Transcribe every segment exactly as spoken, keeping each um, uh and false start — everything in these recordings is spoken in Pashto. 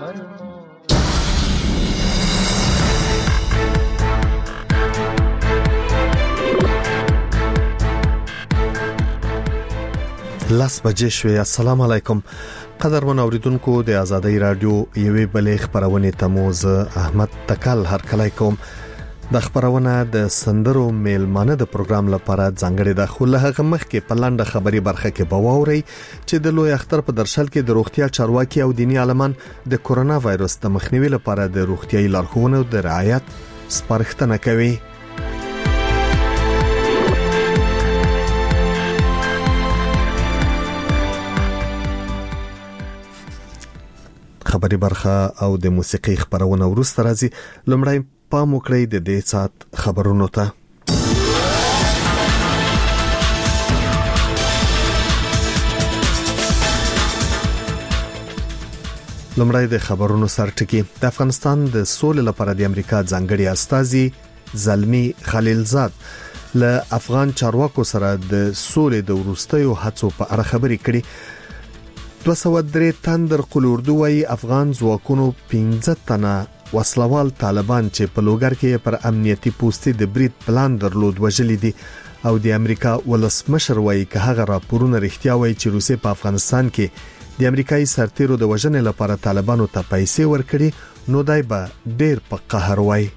لاس بجې شوې. السلام علیکم قدرمن اوریدونکو د آزادۍ رادیو یوې بلې خبرونه تموز احمد تکل هر کله کوم د خبرونه د سندرو میلمانه د پروګرام لپاره ځانګړي د خلهغه مخ کې پلانډه خبري برخه کې بواوري چې د لوی اختر په درشل کې د روغتیا چارواکي او دینی عالمان د کورونا وایروس د مخنیوي لپاره د روغتیاي لارښوونو د رعایت سپارښتنه کوي. خبري برخه او د موسیقي خبرونه ورسته راځي. لمړی پام وکړئ د دې سات خبرونو ته. لمړی د خبرونو سرټکی. د افغانستان د سولې لپاره د امریکا ځانګړي استازي زلمی خلیلزاد له افغان چارواکو سره د سولې د ورستیو هڅو په اړه خبرې کړې. دوه سوه درې تندر قلوردو وايي افغان ځواکونو پنځه تنه وسلوال طالبان چې په لوګر کې پر امنیتي پوسټي د برید پلان درلود وژلي دي او د امریکا ولسمشر وايي که هغه راپورونه رښتیا وایي چې روسي په افغانستان کې د امریکایي سرتیرو د وژنې لپاره طالبانو ته پیسې ورکړي نو دای به ډېر په قهر وای.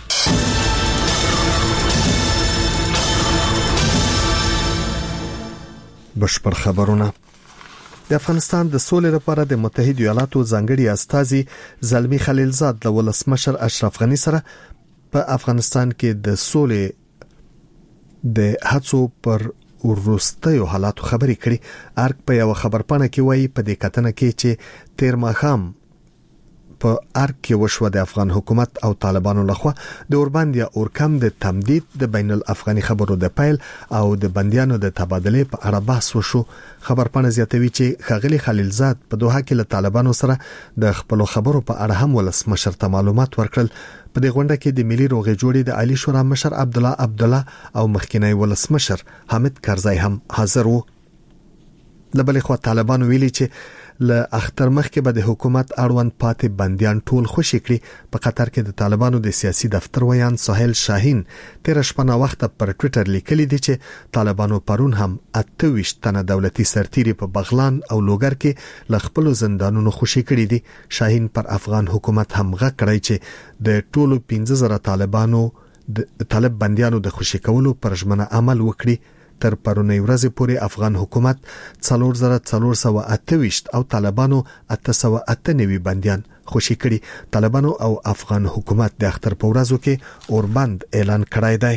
بشپړ خبرونه. د افغانستان د سولې لپاره د متحده ایالاتو ځانګړي استازي زلمی خلیلزاد له ولسمشر اشرف غنی سره په افغانستان کې د سولې د هڅو پر ورستیو حالاتو خبرې کړې. ارګ په یو خبرپاڼه کې وایي په دې کتنه کې چې تیر ماښام په ارګ کې وشو د افغان حکومت او طالبانو لخوا د اورباندیا اورکم د تمدید د بین الافغاني خبرو د پیل او د بنديانو د تبادله په اړه بحث وشو. خبرپاڼه زیاتوي چې خغلی خلیلزاد په دوحه کې له طالبانو سره د خپل خبرو په اړه هم ولسمشر ته معلومات ورکړل. په دې غونډه کې د ملي روغې جوړې د عالی شورا مشر عبد الله عبد الله او مخکینی ولسمشر حامد کرزی هم حاضر وو. لبلې خو طالبان ویلي چې له اختر مخکې به د حکومت اړوند پاتې بنديان ټول خوشي کړي. په قطر کې د طالبانو د سیاسي دفتر ویان سهیل شاهین تیر شپه وخت پر ټوئیټر لیکلي دي چې طالبانو پرون هم اته ویشت تنه دولتي سرتیري په بغلان او لوګر کې ل خپل زندانونو خوشي کړي دي. شاهین پر افغان حکومت هم غږ کړی چې د ټولو پنځه زره طالبانو د طالب بنديانو د خوشي کولو پر ژمنه عمل وکړي. تر پرونی ورځې پورې افغان حکومت څلور زره څلور سوه اته ویشت او طالبانو اته سوه اته نوي بنديان خوشي کړي. طالبانو او افغان حکومت د اختر په ورځو کې اوربند اعلان کړی دی.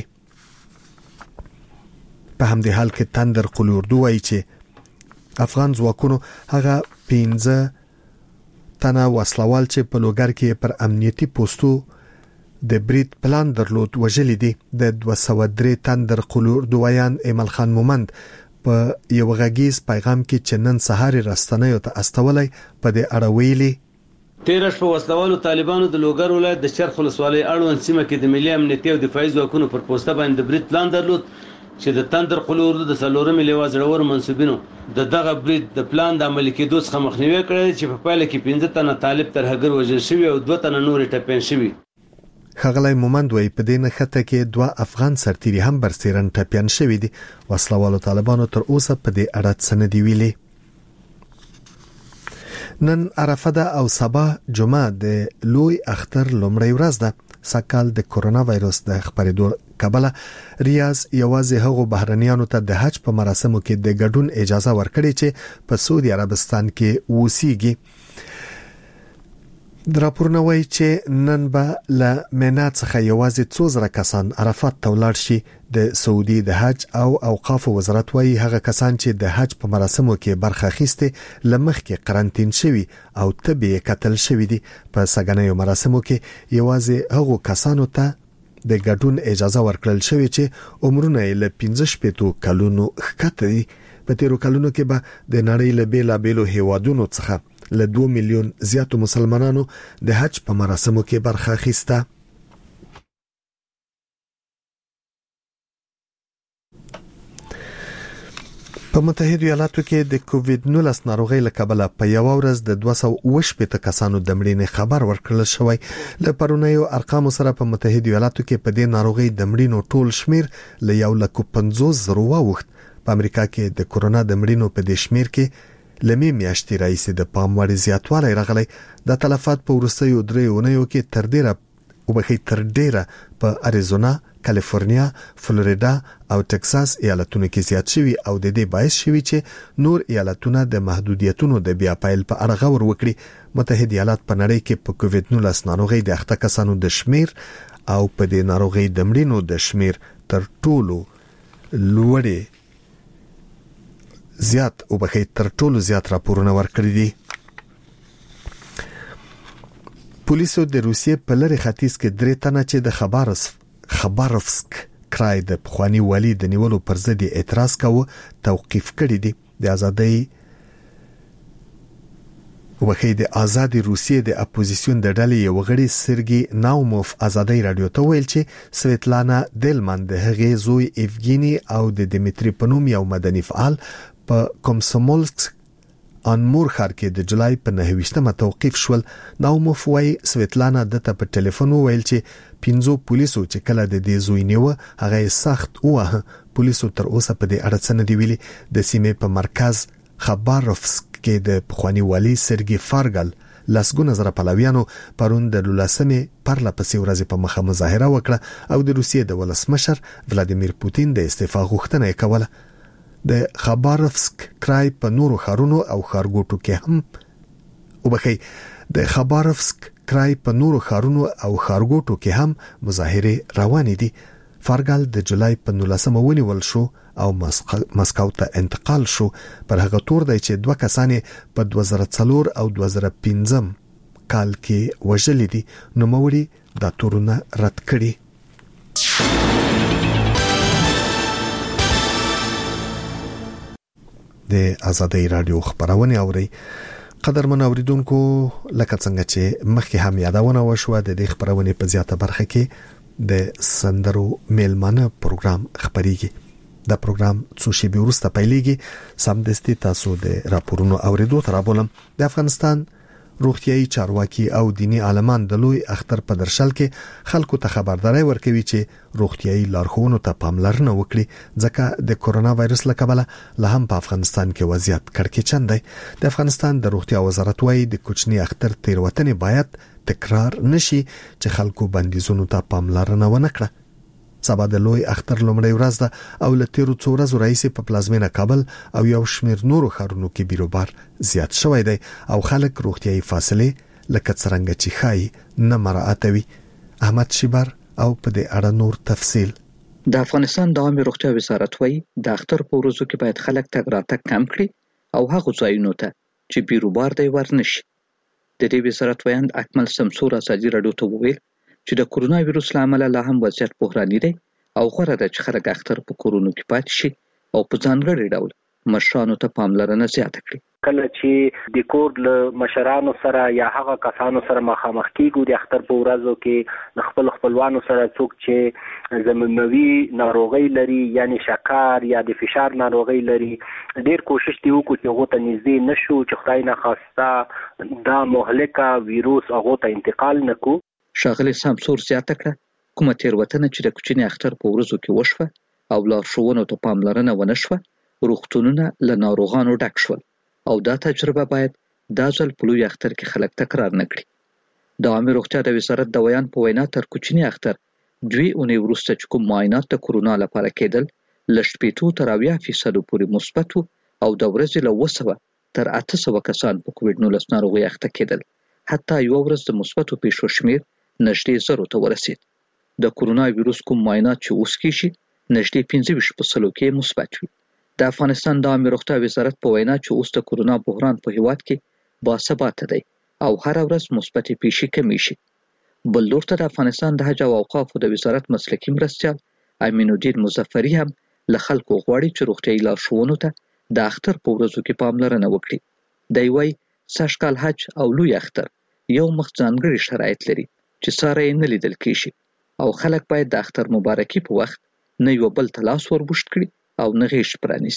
په همدې حال کې تندر قلوردو وايي چې افغان ځواکونو هغه پنځه تنه وسلوال چې په لوګر کې پر امنیتي پوسټو د برید پلان درلود وژلي دي. د دوه سوه درې تندر قلوردویان ایمل خان مومند په یو غږیز پیغام کې چې نن سهار راستنیو ته استولای په دې اړه ویلي تیرش په وسلوالو طالبانو د لوګر ولایت د شرق ولسوالۍ اړوند سیمه کې د ملي امنیتي او دفاعي ځواکونو پر پوسټه باندې د برید پلان درلود چې د تندر قلوردو د څلورمې لیوا زړور منسوبینو د دغه برید د پلان د عملي کېدو څخه مخنیوي کړی چې په پایله کې پنځه تنه طالب ترهګر وژل شوي او دوه تنه نور ټپیان شوي. خغلی مومند وای په دې نخته کې دوه افغان سرتیري هم برسیرن ټپیان شوي دي. وسلوالو طالبانو تر اوسه په دې اړه څه نه دی ویلي. نن عرفه ده او سبا جمعه د لوی اختر لومړی ورځ ده. سکهال د کورونا وایروس د خپرېدو کبله ریاض یوازې هغو بهرنیانو ته د حج په مراسمو کې د ګډون اجازه ورکړي چې په سعودي عربستان کې اوسېږي. د راپورنه وایي چې نن به له مینا څخه یوازې څو زره کسان عرفات ته ولاړ شي. د سعودي د حج او اوقاف وزارت وایي هغه کسان چې د حج په مراسمو کې برخه اخیسته لمخ کې قرنټین شوي او طبي قتل شوي دي. په سګنیو مراسمو کې یوازې هغو کسانو ته د ګډون اجازه ورکړل شوی چې عمرونه له پنځه شپږ کلونو ښکته دي. په تیرو کلونو کې به د نړۍ له بیلابیلو هیوادونو څخه له دوه میلیون زیاتو مسلمانانو د حج په مراسمو کې برخه اخیسته. په متحده ایالاتو کې د کووډ نولس ناروغۍ له کبله په یو ورځ د دوه سوه اووه شپېته کسانو د مړینې خبر ورکړل شوی. له پرونیو ارقامو سره په متحده ایالاتو کې په دې ناروغۍ د مړینو ټول شمیر له یو لک پنځوس زره واوښت. په امریکا کې د کورونا د مړینو په دې شمیر کې لمې میاشتې راځي د پام وړ زیاتوالی راغلی. د تلفات په وروستیو درې اونیو کې تر ډیره وبخې تر ډیره په اریزونا، کالیفورنیا، فلوریدا او ټکساس ایالتونو کې زیات شوي او د دې باعث شوي چې نور ایالتونه د محدودیتونو د بیا پیل په اړه غور وکړي. متحده ایالات په نړۍ کې په کووډ نولس ناروغۍ د اخته کسانو د شمیر او په دې ناروغۍ د مړینو د شمیر تر ټولو لوړې زیات وبخې تر ټولو زیات راپورونه ورکړي دي. پولیسو د روسیې په لری ختیځ کې درې تنه چې د خبرس خبروفسک کرای د پخوانی والی د نیولو پر ضد اعتراض کاوه توقیف کړی دي. د ازادۍ وخی د ازادي روسیې د اپوزیسیون د ډلې یو غړي سرګي ناوموف ازادۍ رادیو ته ویل چې سویتلانا دلمن د هغې زوی ایفګینی او د دمیتری پنوم یو مدني فعال په کومسومولسک انمور ښار کې د جولای په نهه ویشتمه توقیف شول. ناوموف وايي سویتلانا دته په ټلیفون ویل چې پنځو پولیسو چې کله د دې زوی نیوه هغه سخت وه. پولیسو تر اوسه په دې اړه څه نه دی ویلي. د سیمې په مرکز خبروفسک کې د پخوانی والی سرګي فارګل لسګونه زره پلویانو پرون د لسمې پرله پسې ورځې په مخه مظاهره وکړه او د روسیې د ولسمشر ولادیمیر پوتین د استعفا غوښتنه کوله. د خبروفسک کرای په نورو ښارونو او ښارګوټو کې هم وبخي د خبروفسک کرای په نورو ښارونو او ښارګوټو کې هم مظاهره روانې دي. فارګل د جولای په نولسمه ونیول شو او مسکو ته انتقال شو. پر هغه تور دی چې دوه کسانې په دوه زره څلور او دوه زره پنځم کال کې وژلي دي. نو موري دا تورونه رد کړي. د ازادۍ رادیو خبرونه اوري. قدرمن اوریدونکو لکه څنګه چې مخکې هم یادونه وشوه د دې خبرونه په زیاته برخه کې د سندرو میلمانه پروګرام خبريږي. دا پروګرام څو شی به ورسته پیلېږي. سمدستي تاسو د راپورونو اوریدو تر بولم. د افغانستان روغتيایي چارواکي او دینی عالمان د لوی اختر په درشل کې خلکو ته خبرداري ورکوي چې روغتيایي لارښوونو ته پاملرنه وکړي ځکه د کورونا وایرس له کبله له هم په افغانستان کې وضعیت کړکېچن دی. د افغانستان د روغتیا وزارت وايي د کوچني اختر تیروتنې باید تکرار نشي چې خلکو بندیزونو ته پاملرنه ونه کړه. سبا د لوی اختر لومړی ورځ ده او له تیرو څو ورځو راځي په پلازمینه کابل او یو شمیر نورو ښارونو کې بیروبار زیات شوی دی او خلک روغتیایي فاصله لکه څنګه چې خای نه مراعاتوي. احمد شیبر او په دې اړه نور تفصیل. د افغانستان د عامه روغتیا وزارت وايي د اختر په ورځو کې باید خلک تګ راتګ کم کړي او هغه ځایونو ته چې بیروبار دی ورنشي. د دې وزارت ویاند اکمل سمسور ازادي رادیو ته وویل چې د کورونا وایرس لامل لا هم وضعیت بحراني دی او غوړه ده چې خلک اختر په کورونو کې پاتې شي او په ځانګړي ډول مشرانو ته پاملرنه زیاته کړي. کله چې د کور له مشرانو سره یا هغه کسانو سره مخامخ کیږو د اختر په ورځو کې د خپل خپلوانو سره څوک چې زمینوي ناروغي لري یعنی شکر یا د فشار ناروغي لري ډیر کوشش دی وکړو چې هغه ته نږدې نشو چې خدای نه خواسته دا مهلکه وایروس هغه ته انتقال نکو. شاغلی سمسور زیاته کړه کومه تیروتنه چې د کوچني اختر په ورځو کې وشوه او لارښوونو ته پاملرنه ونه شوه روغتونونه له ناروغانو ډک شول او دا تجربه باید دا ځل په لوی اختر کې خلک تکرار نه کړي. د عامه روغتیا د وزارت د ویان په وینا تر کوچني اختر دوی اونۍ وروسته چې کوم معاینات د کورونا لپاره کېدل له شپېتو تر اویا فیصدو پورې مثبت او د ورځې له اوه سوه تر اته سوه کسان په کووډ نولس ناروغۍ اخته کېدل. حتی یو ورځ د مثبتو پیښو شمیر نږدې زرو ته ورسید. د کورونا وایرس کوم معاینات چې اوس کېږي نږدې پنځه ویشت په سلو کې مثبت وي. د افغانستان د عامه روغتیا وزارت په وینا چې اوس د کورونا بحران په هیواد کې باثباته دی او هر ورځ مثبتې پیښې کمې شي. بل لور ته د افغانستان د حج او اوقافو د وزارت مسلکي مرستیال امین الدین مظفری هم له خلکو غواړي چې روغتیایي لارښوونو ته د اختر په ورځو کې پاملرنه وکړي. دی وايي سږکال حج او لوی اختر یو مخ ځانګړي شرایط لري چې ساره یې نه لیدل کېږي او خلک باید د اختر مبارکي په وخت نه یو بل ته لاس وربوشت کړي او نه غیږ پرانیسي.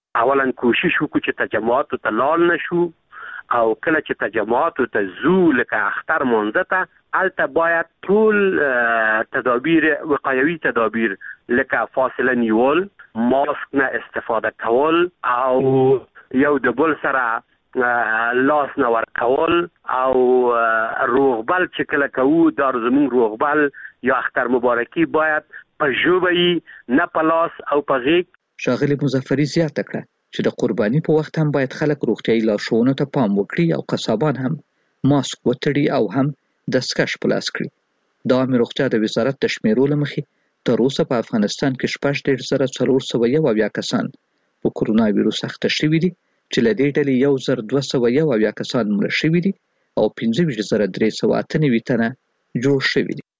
اولا کوشش وکړو چې تجمعاتو ته لاړ نشو او کله چې تجمعاتو ته ځو لکه اختر مونځ ته البته باید ټول تدابیر وقایوي تدابیر لکه فاصله نیول، ماسک نه استفاده کول او یو د بل سره لاس نه ورکول او روغبل چې کله کوو دا زموږ روغبل یا اختر مبارکي باید په ژبه نه په لاس او په غیږ. ښاغلي مظفري زیاته کړه چې د قرباني په وخت هم باید خلک روغتیایي لارښوونو ته پام وکړي او قصابان هم ماسک وتړي او هم دستکش په لاس کړي. د عامې روغتیا د وزارت د شمیرو له مخې تر اوسه په افغانستان کې شپږ دېرش زره څلور سوه یو اویا کسان په کرونا ویروس اخته شوي دي چې له دې ډلې یو زر دوه سوه یو اویا کسان مړه شوي دي او پنځه ویشت زره درې سوه اته نوي تنه جوړ شوي دي.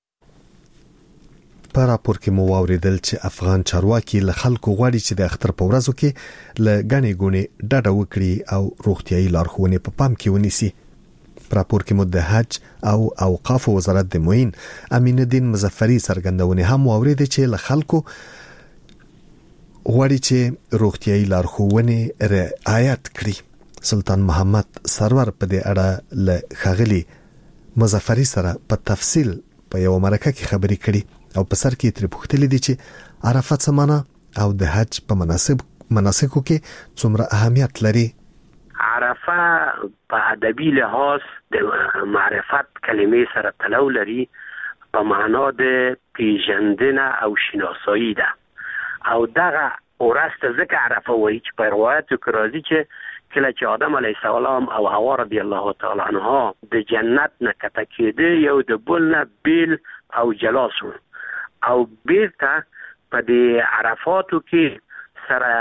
په راپور کې مو واوریدل چې افغان چارواکي له خلکو غواړي چې د اختر په ورځو کې له غني غوني ډډه وکړي او روغتيایي لارښوونې په پام کې ونیسي. په راپور کې مو د حج او اوقاف وزارت د معین امین الدین مظفري څرګندونه هم واوریدل چې له خلکو غواړي چې روغتيایي لارښوونې رعایت کړي. سلطان محمد سرور په دې اړه له خاغلی مظفري سره په تفصیل په یو مرکه کې خبرې کړي او په سر کې تر پوښتلې دي چې عرفات سمانه او د حج په مناسب مناسکو کې څومره اهمیت لري. عرفه په ادبي لحاظ د معرفت کلمې سره تلو لري په معنا د پیژندنه او شناسایی ده او دغه ورسته ځکه عرفه وایي چې په روایتو کې راځي چې کله چې آدم علیه السلام او حوا رضی الله تعالی عنها د جنت نه کته کېده یو د بل نه بیل او جلا شو او بیرته په دې عرفاتو کې سره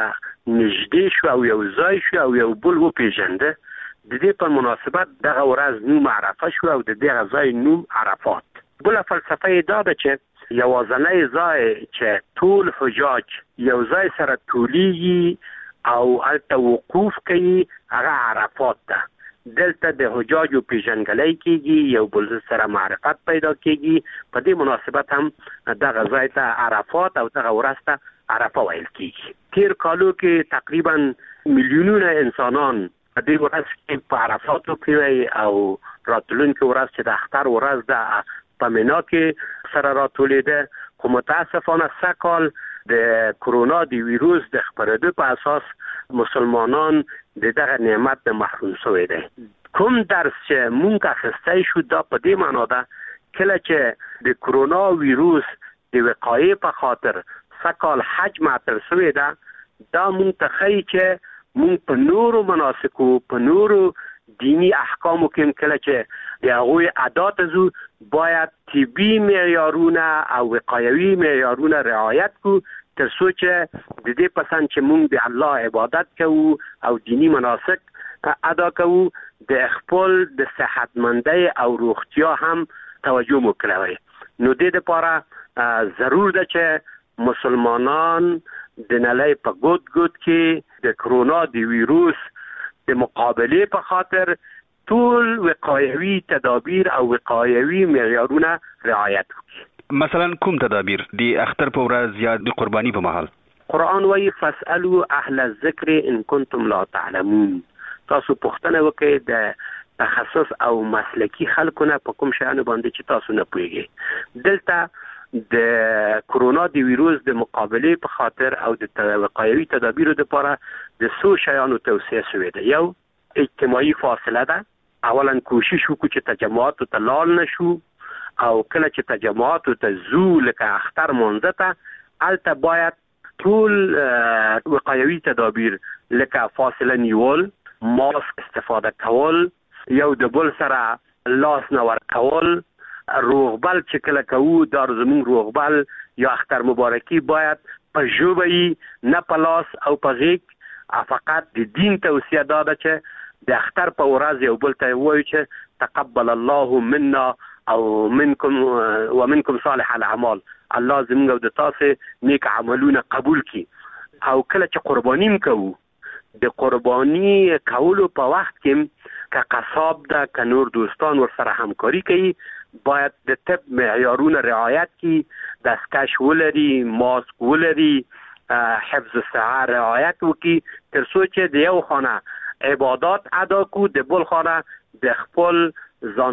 نږدې شو او یو ځای شو او یو بل وپېژنده. د دې په مناسبت دغه ورځ نوم عرفه شو او د دغه ځای نوم عرفات. بله فلسفه یې دا ده چې یوازنی ځای چې ټول حجاج یو ځای سره ټولیږي او هلته وقوف کوي هغه عرفات ده. دلته د حجاجو پیژنګلۍ کېږي، یو بل سره معرفت پیدا کېږي. په دې مناسبت هم دغه ځای ته عرفات او دغه ورځ ته عرفه ویل کېږي. تیر کالو کې تقریبا میلیونونه انسانان په دې ورځ کې په عرفاتو کې او راتلونکي ورځ چې د اختر ورځ ده په مینا کې سره راټولېده. خو متاسفانه سږ کال د کرونا د ویروس د خپرېدو په اساس مسلمانان د دغه نعمت نه محروم شوي دي. کوم درس چې مونږ اخیستی شو دا په دې معنا ده کله چې د کرونا ویروس د وقایې په خاطر سږ کال حج معطل شوی ده دا مونږ ته ښیي چې مونږ په نورو مناسکو په نورو دینی احکامو کې کله چې د هغوی ادا ته ځو باید طبي معیارونه او وقایوي معیارونه رعایت کړو تر څو چې د دې پسند چې مونږ د الله عبادت کوو او دینی مناسک ادا کوو د خپل د صحتمندۍ او روغتیا هم توجه مو کوي. نو د دې لپاره ضرور ده چې مسلمانان د نړۍ په ګوت ګوت کې د کرونا د ویروس د مقابله په خاطر ټول وقایوي تدابیر او وقایوي معیارونه رعایت کړي. مثلا کوم تدابیر دی اختر په ورځ یا د قرباني په مهال؟ قرآن وایي فاسألوا اهل الذکر ان کنتم لا تعلمون. تاسو پوښتنه وکړئ د تخصص او مسلکی خلکو نه په کوم شیانو باندې چې تاسو نه پوهیږئ. دلته د کرونا د ویروس د مقابله په خاطر او د وقایوي تدابیرو لپاره د څو شیانو توصیه شوې ده. یو اجتماعي فاصله ده. اولا کوشش وکړو چې تجمعاتو ته لاړ نشو او کله چې تجمعاتو ته ځو لکه اختر مونځ ته هلته باید ټول وقایوي تدابیر لکه فاصله نیول، ماسک استفاده کول، یو د بل سره لاس نه ورکول، روغبل چې کله کوو دا زموږ روغبل یا اختر مبارکي باید په ژبه نه په لاس او په غیږ. فقط د دین توصیه دا ده چې د اختر په ورځ یو بل ته وایو چې تقبل الله منا او منکم ومنکم صالح الاعمال، الله زموږ او د تاسو نیک عملونه قبول کړي. او کله چې قرباني کوو د قرباني کولو په وخت کې که قصاب ده که نور دوستان ورسره همکاري کوي باید د طب معیارونه رعایت کړي، دستکش ولري، ماسک ولري حفظ الصحه رعایت وکي تر څو چې د یو خانه عبادت ادا کو د بل خانه د خپل ځان